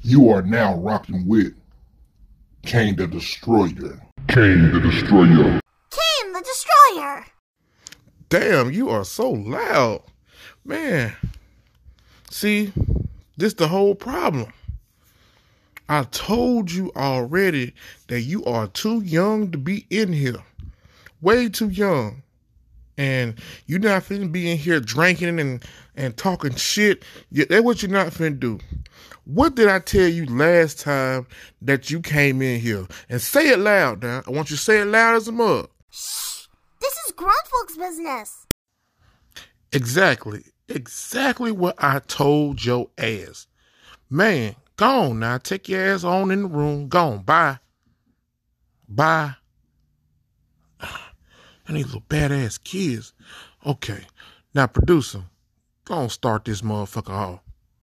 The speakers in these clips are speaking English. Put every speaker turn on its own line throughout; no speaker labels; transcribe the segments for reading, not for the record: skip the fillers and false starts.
You are now rocking with Kane the Destroyer. Kane the Destroyer.
Kane the Destroyer.
Damn, you are so loud. Man, see, this the whole problem. I told you already that you are too young to be in here. Way too young. And you're not finna be in here drinking and talking shit. Yeah, that's what you're not finna do. What did I tell you last time that you came in here? And say it loud now. I want you to say it loud as a mug.
Shh! This is grown folks' business.
Exactly. Exactly what I told your ass. Man, go on now. Take your ass on in the room. Go on. Bye. Bye. And these little badass kids. Okay. Now, producer, go on start this motherfucker off.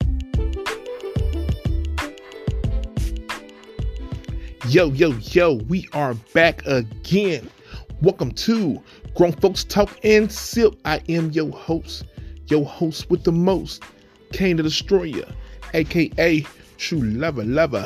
Yo, we are back again. Welcome to Grown Folks Talk and Sip. I am your host with the most, Kane the Destroyer, aka True Lover.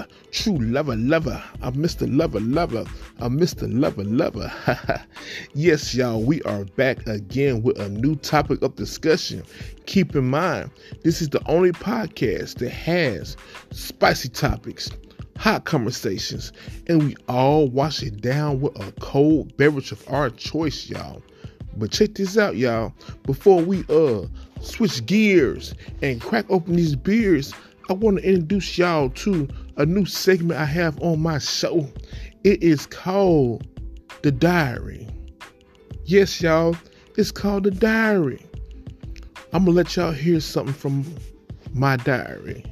I'm Mr. Lover. Yes, y'all, we are back again with a new topic of discussion. Keep in mind, this is the only podcast that has spicy topics, hot conversations, and we all wash it down with a cold beverage of our choice, y'all. But check this out, y'all. Before we switch gears and crack open these beers, I want to introduce y'all to a new segment I have on my show. It is called The Diary. Yes, y'all, it's called The Diary. I'm going to let y'all hear something from my diary.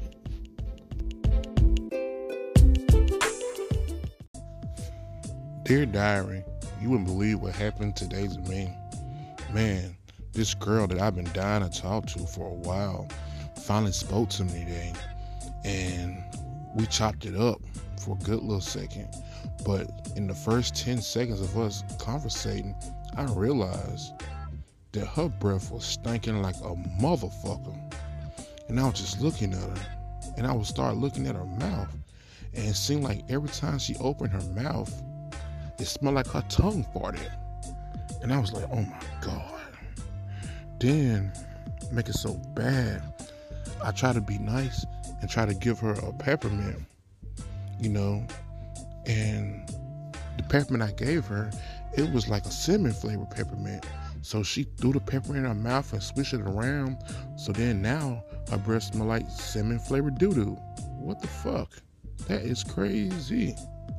Dear Diary, you wouldn't believe what happened today to me. Man, this girl that I've been dying to talk to for a while finally spoke to me today, and we chopped it up for a good little second. But in the first 10 seconds of us conversating, I realized that her breath was stinking like a motherfucker. And I was just looking at her, and I would start looking at her mouth, and it seemed like every time she opened her mouth, it smelled like her tongue farted. And I was like, oh my God. Then, make it so bad, I try to be nice and try to give her a peppermint, and the peppermint I gave her, it was like a cinnamon flavored peppermint. So she threw the pepper in her mouth and swished it around. So then now her breath smell like cinnamon flavored doo-doo. What the fuck? That is crazy.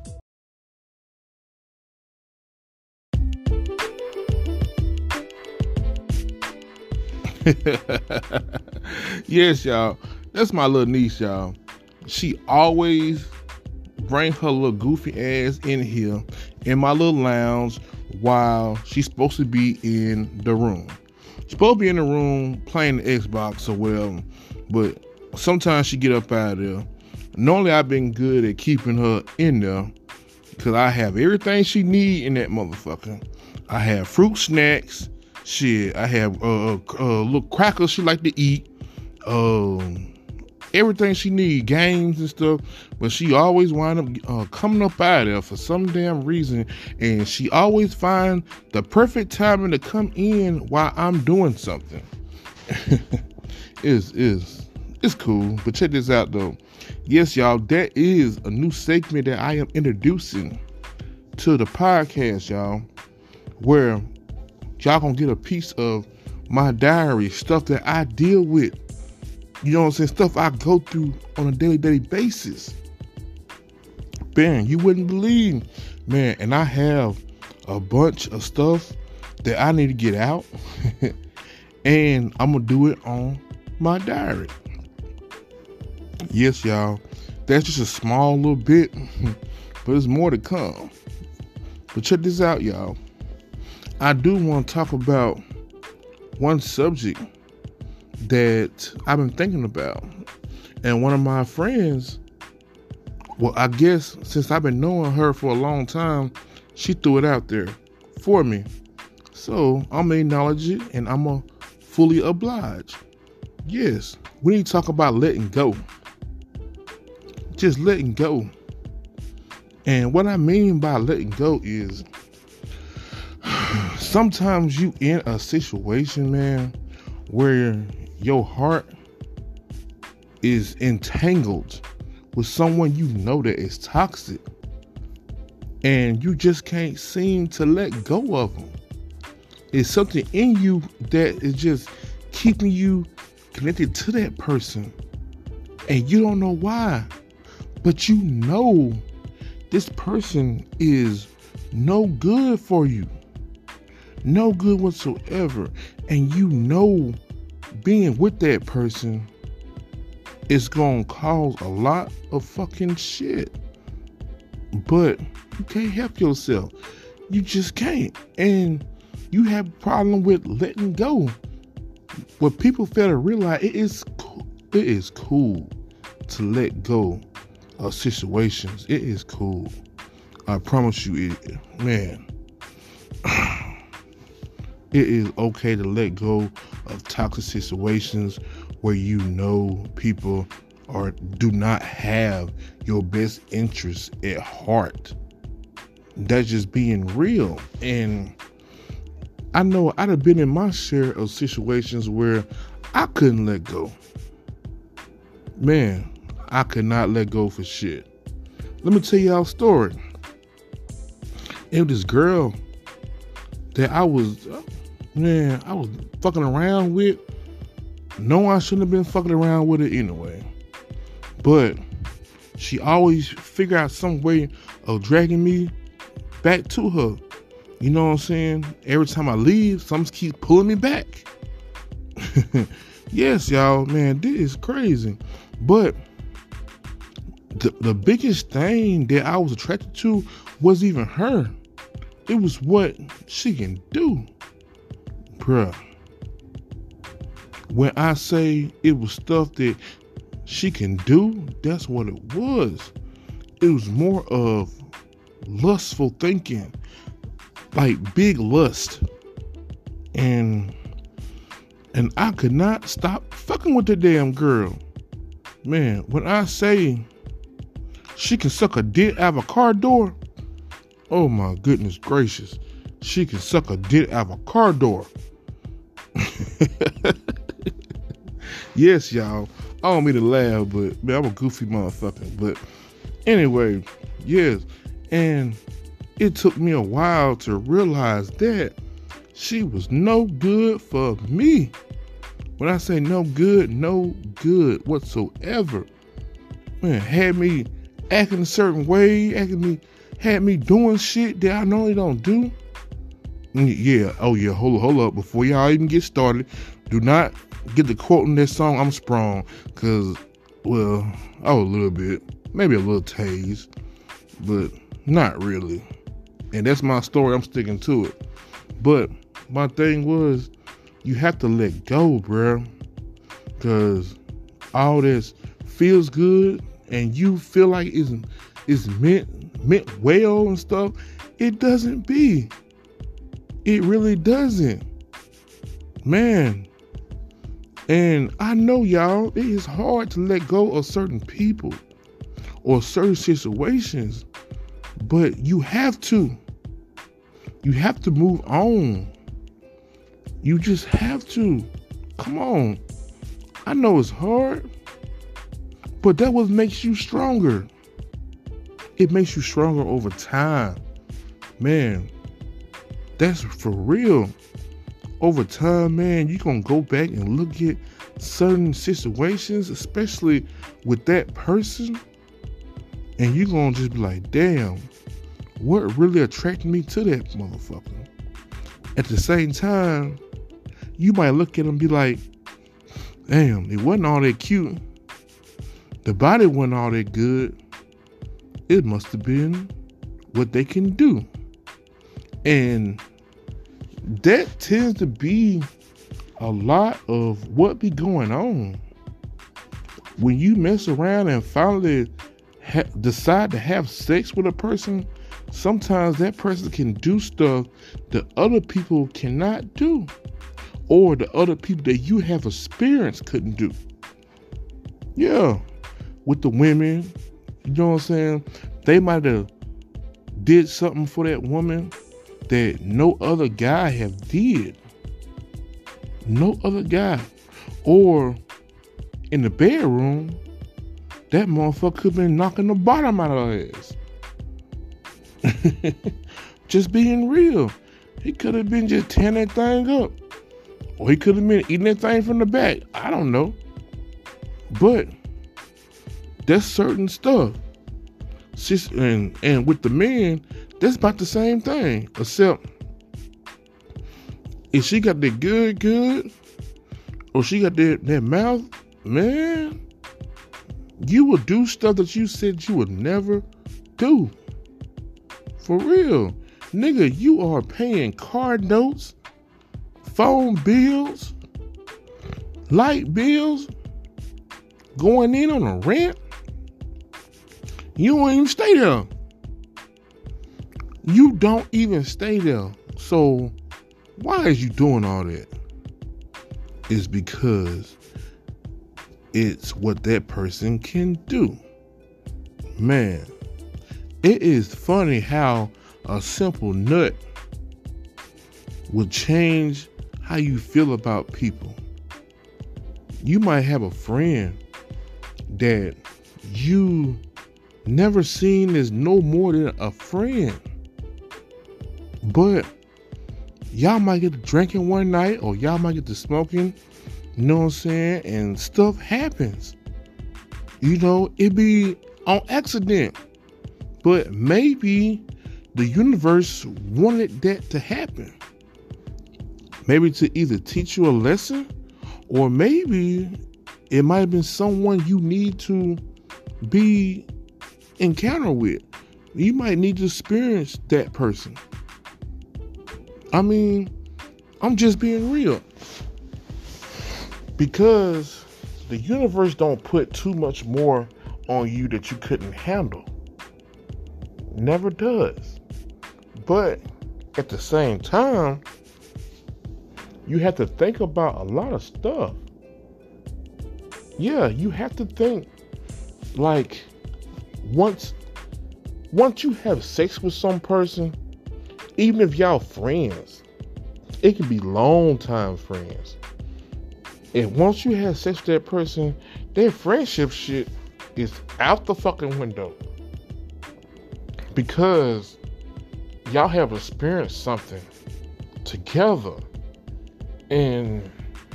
Yes, y'all. That's my little niece, y'all. She always bring her little goofy ass in here in my little lounge while she's supposed to be in the room. She's supposed to be in the room playing the Xbox or well, but sometimes she get up out of there. Normally I've been good at keeping her in there because I have everything she need in that motherfucker. I have fruit snacks. Shit, I have little crackers she like to eat. Everything she need, games and stuff. But she always wind up coming up out of there for some damn reason. And she always find the perfect timing to come in while I'm doing something. It's cool. But check this out though. Yes, y'all, that is a new segment that I am introducing to the podcast, y'all, where y'all gonna get a piece of my diary, stuff that I deal with. You know what I'm saying? Stuff I go through on a daily basis. Man, you wouldn't believe. Man, and I have a bunch of stuff that I need to get out. And I'm gonna do it on my diary. Yes, y'all. That's just a small little bit. But there's more to come. But check this out, y'all. I do want to talk about one subject that I've been thinking about. And one of my friends, well, I guess since I've been knowing her for a long time, she threw it out there for me. So I'm going to acknowledge it and I'm going to fully oblige. Yes, we need to talk about letting go. just letting go. And what I mean by letting go is sometimes you in a situation, man, where your heart is entangled with someone you know that is toxic, and you just can't seem to let go of them. It's something in you that is just keeping you connected to that person, and you don't know why, but you know this person is no good for you, no good whatsoever, and you know being with that person is gonna cause a lot of fucking shit, but you can't help yourself. You just can't, and you have a problem with letting go. What people fail to realize, it is cool to let go of situations. It is cool. I promise you, man. It is okay to let go of toxic situations where you know people do not have your best interests at heart. That's just being real. And I know I'd have been in my share of situations where I couldn't let go. Man, I could not let go for shit. Let me tell y'all a story. It was this girl that I was fucking around with. No, I shouldn't have been fucking around with it anyway. But she always figured out some way of dragging me back to her. You know what I'm saying? Every time I leave, something keeps pulling me back. Yes, y'all, man, this is crazy. But the biggest thing that I was attracted to wasn't even her. It was what she can do. Bruh. When I say it was stuff that she can do, that's what it was. It was more of lustful thinking, like big lust. And I could not stop fucking with the damn girl. Man, when I say she can suck a dick out of a car door, oh my goodness gracious. She can suck a dick out of a car door. Yes, y'all. I don't mean to laugh, but man, I'm a goofy motherfucker. But anyway, yes. And it took me a while to realize that she was no good for me. When I say no good whatsoever. Man, had me acting a certain way, had me doing shit that I normally don't do. Yeah, oh yeah, hold up. Before y'all even get started, do not get the quoting that song, I'm Sprung, because, well, a little bit, maybe a little tase, but not really. And that's my story, I'm sticking to it. But my thing was, you have to let go, bruh, because all this feels good and you feel like it's meant well and stuff, it doesn't be. It really doesn't. Man. And I know, y'all, it is hard to let go of certain people or certain situations, but you have to. You have to move on. You just have to. Come on. I know it's hard, but that what makes you stronger. It makes you stronger over time. Man, that's for real. Over time, man, you're going to go back and look at certain situations, especially with that person, and you're going to just be like, damn, what really attracted me to that motherfucker? At the same time, you might look at him and be like, damn, it wasn't all that cute. The body wasn't all that good. It must have been what they can do. And that tends to be a lot of what be going on. When you mess around and finally decide to have sex with a person, sometimes that person can do stuff that other people cannot do, or the other people that you have experienced couldn't do. Yeah, with the women, You know what I'm saying? They might have did something for that woman that no other guy have did. No other guy. Or in the bedroom, that motherfucker could have been knocking the bottom out of her ass. Just being real. He could have been just tearing that thing up. Or he could have been eating that thing from the back. I don't know. But that's certain stuff. And with the men, that's about the same thing. Except if she got that good, or she got that mouth, man, you will do stuff that you said you would never do. For real. Nigga, you are paying car notes, phone bills, light bills, going in on a rent. You don't even stay there. You don't even stay there. So why is you doing all that? It's because it's what that person can do. Man, it is funny how a simple nut will change how you feel about people. You might have a friend that you never seen as no more than a friend, but y'all might get to drinking one night, or y'all might get to smoking, you know what I'm saying, and stuff happens. You know, it be on accident, but maybe the universe wanted that to happen. Maybe to either teach you a lesson, or maybe it might have been someone you need to be encounter with. You might need to experience that person. I mean, I'm just being real. Because the universe don't put too much more on you that you couldn't handle. Never does. But at the same time, you have to think about a lot of stuff. Yeah, you have to think, like, once you have sex with some person, even if y'all friends, it can be long time friends. And once you have sex with that person, their friendship shit is out the fucking window. Because y'all have experienced something together. And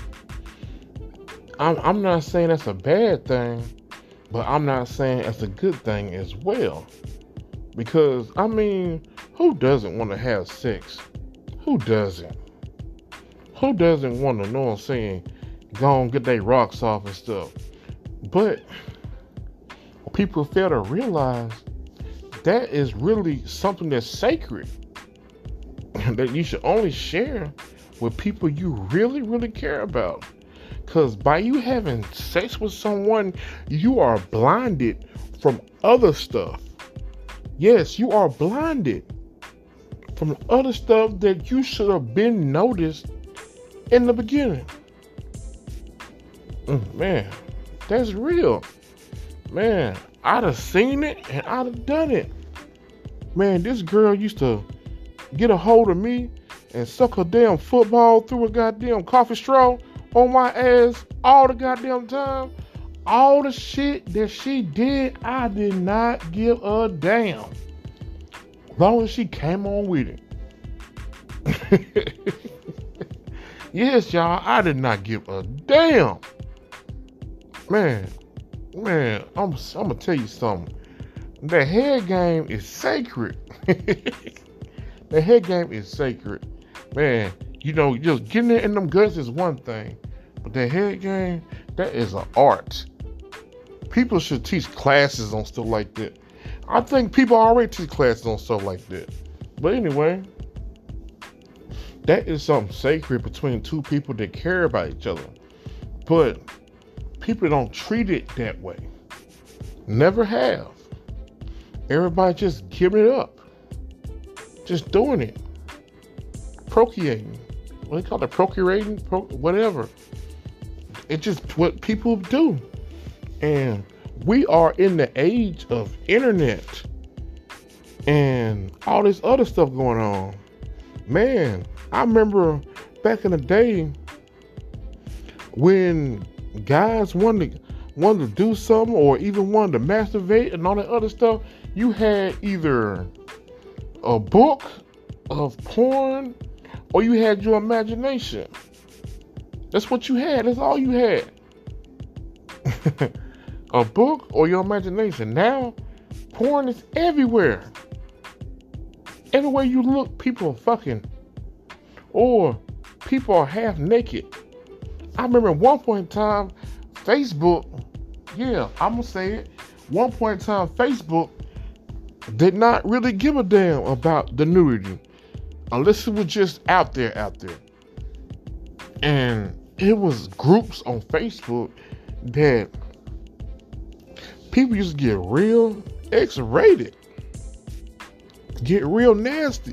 I'm not saying that's a bad thing, but I'm not saying that's a good thing as well. Because, I mean, who doesn't want to have sex? Who doesn't? Who doesn't want to, know what I'm saying, go and get their rocks off and stuff? But people fail to realize that is really something that's sacred. That you should only share with people you really, really care about. Because by you having sex with someone, you are blinded from other stuff. Yes, you are blinded from other stuff that you should have been noticed in the beginning. Man, that's real. Man, I'd have seen it and I'd have done it. Man, this girl used to get a hold of me and suck her damn football through a goddamn coffee straw on my ass all the goddamn time. All the shit that she did, I did not give a damn. As long as she came on with it. Yes, y'all, I did not give a damn. Man, I'm gonna tell you something. The head game is sacred. The head game is sacred. Man, you know, just getting it in them guts is one thing. But the head game, that is an art. People should teach classes on stuff like that. I think people already teach classes on stuff like that. But anyway, that is something sacred between two people that care about each other. But people don't treat it that way. Never have. Everybody just giving it up. Just doing it. Procreating. What do they call it? Procreating? Whatever. It's just what people do. And we are in the age of internet and all this other stuff going on. Man, I remember back in the day when guys wanted to do something or even wanted to masturbate and all that other stuff, you had either a book of porn or you had your imagination. That's what you had. That's all you had. A book or your imagination. Now, porn is everywhere. Everywhere you look, people are fucking. Or people are half naked. I remember at one point in time, Facebook, yeah, I'm going to say it. One point in time, Facebook did not really give a damn about the nudity. Unless it was just out there. And it was groups on Facebook that people used to get real X-rated. Get real nasty.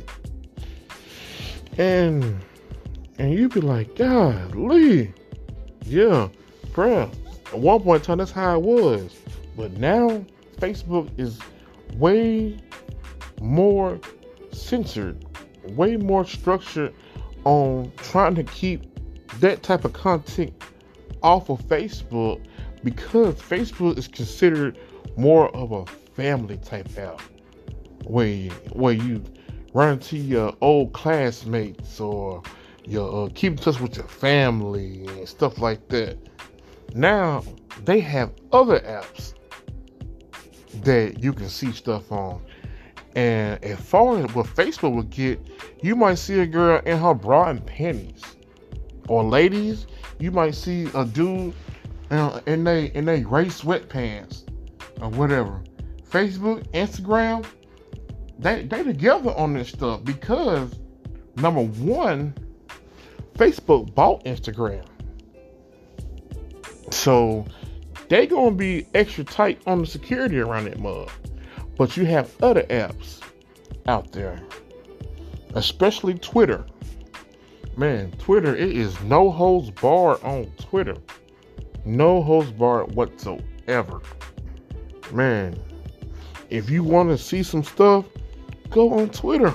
And you'd be like, golly. Yeah, bruh. At one point in time, that's how it was. But now, Facebook is way more censored, way more structured on trying to keep that type of content off of Facebook, because Facebook is considered more of a family type app where you run into your old classmates or you keep in touch with your family and stuff like that. Now they have other apps that you can see stuff on. And as far as what Facebook would get, you might see a girl in her bra and panties. Or ladies, you might see a dude in they gray sweatpants or whatever. Facebook, Instagram, they together on this stuff because, number one, Facebook bought Instagram. So they gonna be extra tight on the security around that mug. But you have other apps out there, especially Twitter. Man, Twitter, it is no holds barred on Twitter. No holds barred whatsoever. Man, if you want to see some stuff, go on Twitter.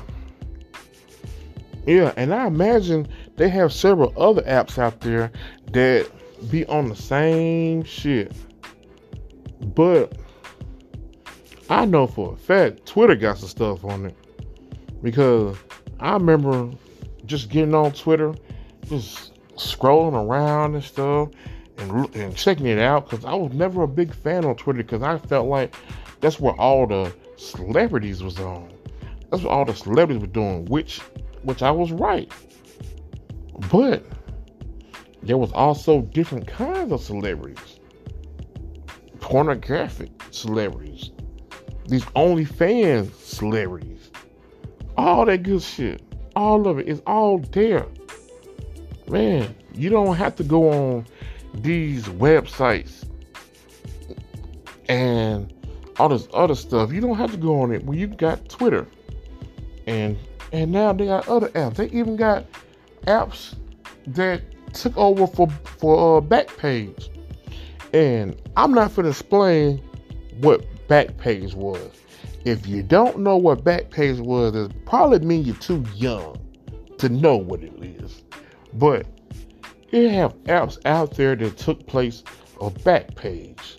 Yeah, and I imagine they have several other apps out there that be on the same shit. But I know for a fact Twitter got some stuff on it, because I remember just getting on Twitter, just scrolling around and stuff and checking it out, because I was never a big fan on Twitter, because I felt like that's where all the celebrities was on. That's what all the celebrities were doing, which I was right. But there was also different kinds of celebrities. Pornographic celebrities. These OnlyFans celebrities. All that good shit. All of it is all there. Man, you don't have to go on these websites and all this other stuff. You don't have to go on it when you got Twitter. And now they got other apps. They even got apps that took over for Backpage. And I'm not going to explain what Backpage was. If you don't know what Backpage was, it probably means you're too young to know what it is. But you have apps out there that took place of Backpage.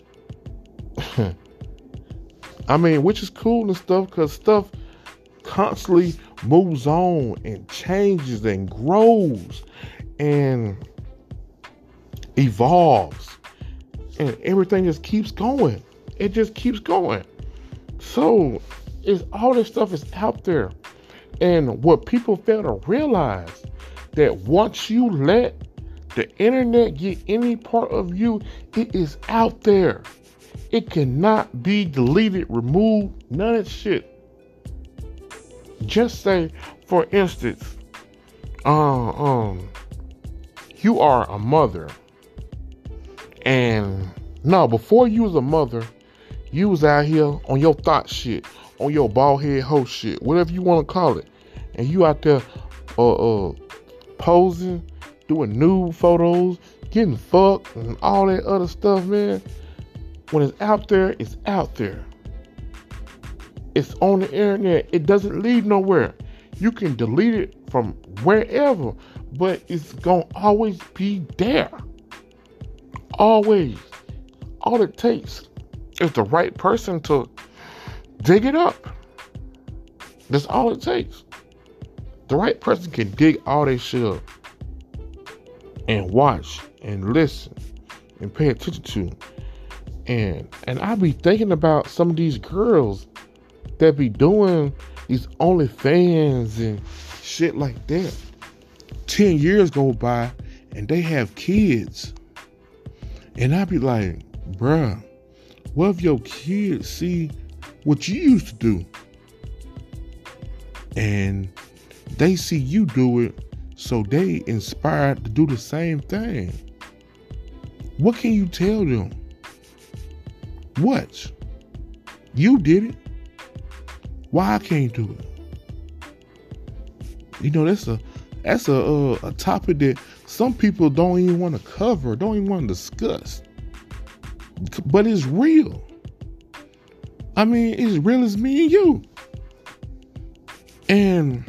I mean, which is cool and stuff, because stuff constantly moves on and changes and grows and evolves, and everything just keeps going. It just keeps going. So it's all this stuff is out there. And what people fail to realize, that once you let the internet get any part of you, it is out there. It cannot be deleted, removed, none of that shit. Just say, for instance, you are a mother, and no, before you was a mother, you was out here on your thought shit, on your bald head hoe shit, whatever you want to call it, and you out there posing, doing nude photos, getting fucked, and all that other stuff, man. when it's out there, it's out there. It's on the internet. It doesn't lead nowhere. You can delete it from wherever, but it's going to always be there. Always. All it takes is the right person to dig it up. That's all it takes. The right person can dig all that shit up and watch and listen and pay attention to. And I be thinking about some of these girls that be doing these OnlyFans and shit like that. 10 years go by and they have kids. And I be like, bruh, what if your kids see what you used to do? And they see you do it, so they inspired to do the same thing. What can you tell them? What? You did it. Why I can't do it? You know, that's a topic that some people don't even want to cover, don't even want to discuss. But it's real. I mean, it's real as me and you. And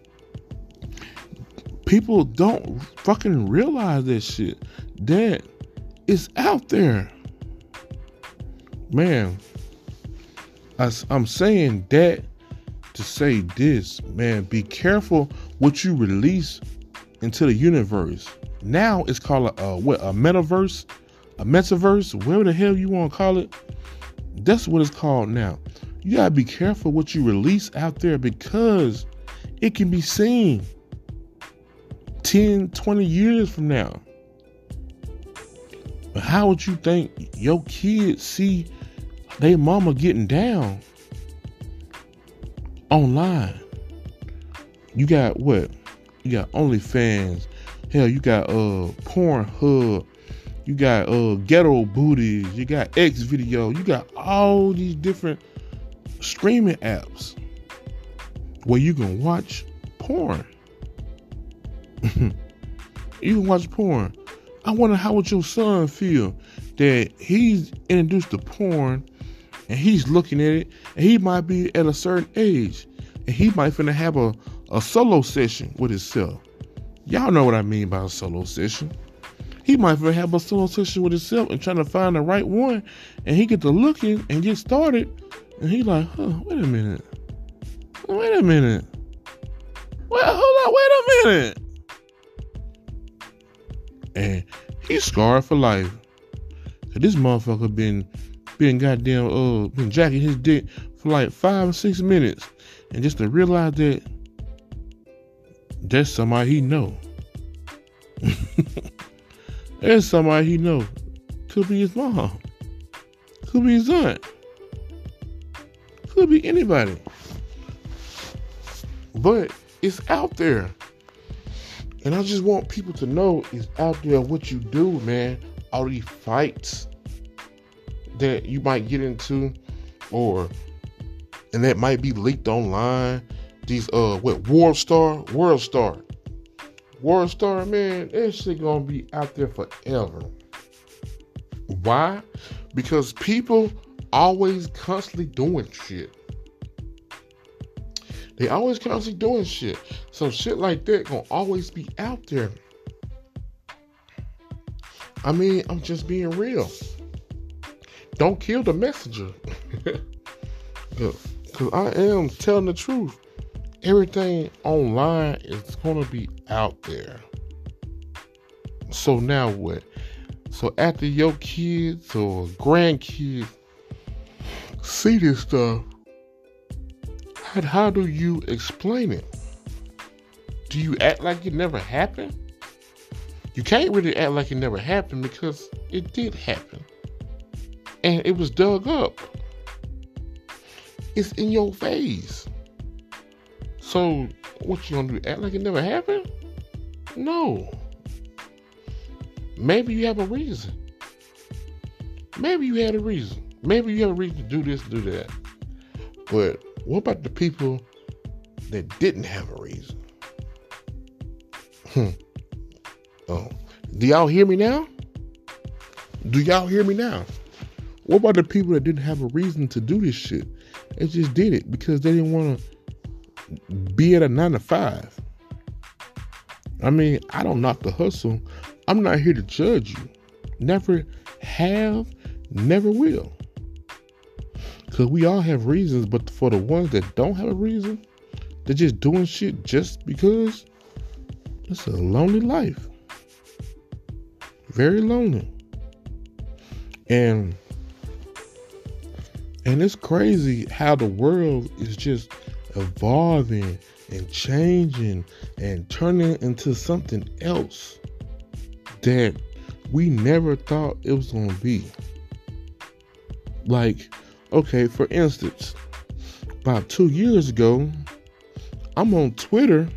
people don't fucking realize that shit. That it's out there. Man, I'm saying that to say this, man, be careful what you release into the universe. Now it's called a metaverse, whatever the hell you want to call it. That's what it's called now. You gotta be careful what you release out there because it can be seen 10, 20 years from now. But how would you think your kids see their mama getting down online? You got what? You got OnlyFans. Hell, you got Pornhub. You got Ghetto Booties. You got X Video. You got all these different streaming apps where you can watch porn. You can watch porn. I wonder how would your son feel that he's introduced to porn and he's looking at it and he might be at a certain age and he might finna have a solo session with himself. Y'all know what I mean by a solo session. He might finna have a solo session with himself and trying to find the right one, and he get to looking and get started and he like, wait a minute. Well, hold on, wait a minute. And he's scarred for life. So this motherfucker been goddamn been jacking his dick for like 5 or 6 minutes, and just to realize that that's somebody he know. There's somebody he know. Could be his mom. Could be his aunt. Could be anybody. But it's out there. And I just want people to know it's out there what you do, man. All these fights that you might get into, and that might be leaked online. These World Star, man, that shit gonna be out there forever. Why? Because people always constantly doing shit. They always constantly doing shit. So shit like that gonna always be out there. I mean, I'm just being real. Don't kill the messenger. Because I am telling the truth. Everything online is gonna be out there. So now what? So after your kids or grandkids see this stuff, how do you explain it? Do you act like it never happened? You can't really act like it never happened because it did happen. And it was dug up. It's in your face. So what you gonna do? Act like it never happened? No. Maybe you have a reason. Maybe you had a reason. Maybe you have a reason to do this, do that. But what about the people that didn't have a reason? Oh, do y'all hear me now? Do y'all hear me now? What about the people that didn't have a reason to do this shit? They just did it because they didn't want to be at a 9 to 5. I mean, I don't knock the hustle. I'm not here to judge you. Never have, never will. Because we all have reasons, but for the ones that don't have a reason, they're just doing shit just because. It's a lonely life. Very lonely. And it's crazy how the world is just evolving and changing and turning into something else that we never thought it was going to be. Like, okay, for instance, about 2 years ago, I'm on Twitter.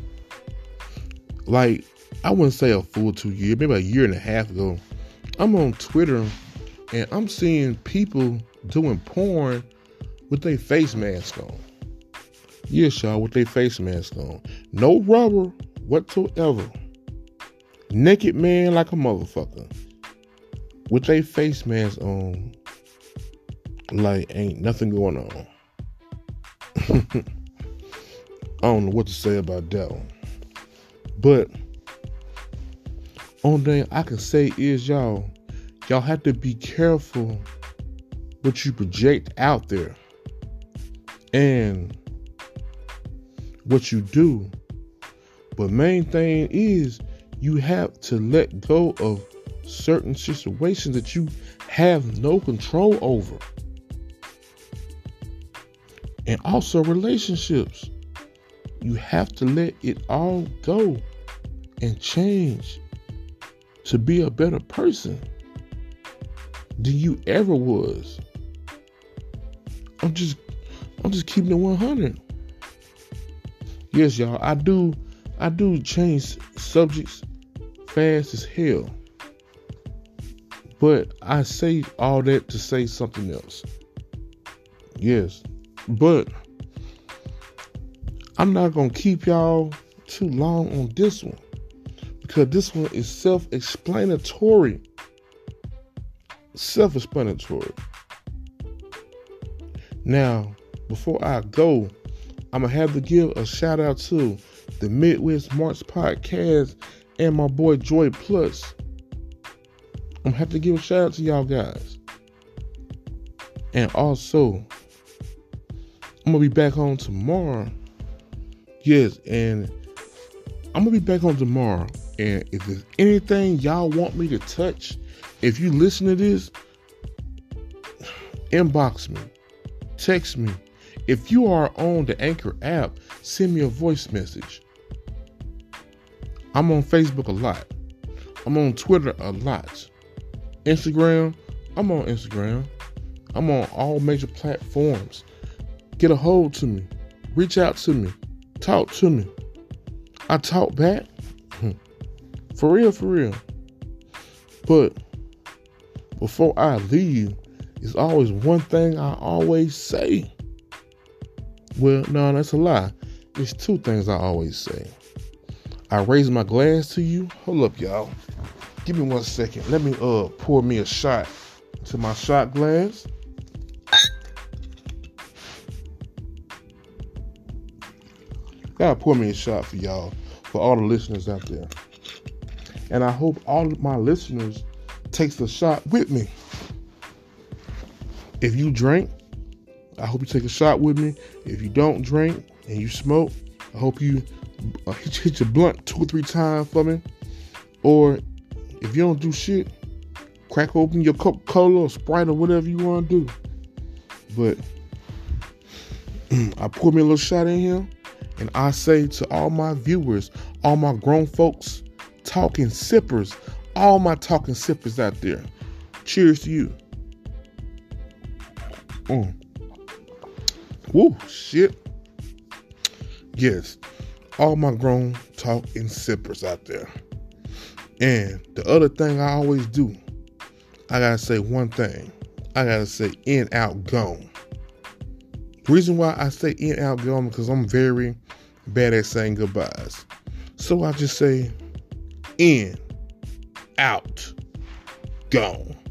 Like, I wouldn't say a full 2 years, maybe a year and a half ago. I'm on Twitter and I'm seeing people doing porn with their face mask on. Yes, y'all, with their face mask on. No rubber whatsoever. Naked man like a motherfucker. With their face mask on. Like, ain't nothing going on. I don't know what to say about that one. But only thing I can say is y'all have to be careful what you project out there and what you do. But main thing is you have to let go of certain situations that you have no control over. And also relationships. You have to let it all go and change to be a better person than you ever was. I'm just keeping it 100. Yes, y'all, I do change subjects fast as hell. But I say all that to say something else. Yes, but I'm not going to keep y'all too long on this one because this one is self-explanatory. Self-explanatory. Now, before I go, I'm going to have to give a shout out to the Midwest Marks Podcast and my boy Joy Plus. I'm going to have to give a shout out to y'all guys. And also, I'm going to be back on tomorrow. Yes, and I'm going to be back on tomorrow. And if there's anything y'all want me to touch, if you listen to this, inbox me, text me. If you are on the Anchor app, send me a voice message. I'm on Facebook a lot. I'm on Twitter a lot. Instagram, I'm on Instagram. I'm on all major platforms. Get a hold to me. Reach out to me. Talk to me. I talk back. For real. But before I leave, it's always one thing I always say. Well, no, that's a lie. It's two things I always say. I raise my glass to you. Hold up, y'all. Give me 1 second. Let me pour me a shot to my shot glass. Gotta pour me a shot for y'all, for all the listeners out there. And I hope all of my listeners takes the shot with me. If you drink, I hope you take a shot with me. If you don't drink and you smoke, I hope you hit your blunt 2 or 3 times for me. Or if you don't do shit, crack open your Coca-Cola or Sprite or whatever you want to do. But I pour me a little shot in here. And I say to all my viewers, all my grown folks, talking sippers, all my talking sippers out there, cheers to you. Woo, shit. Yes, all my grown talking sippers out there. And the other thing I always do, I gotta say one thing. I gotta say in, out, gone. The reason why I say in, out, gone because I'm very bad at saying goodbyes. So I just say in, out, gone.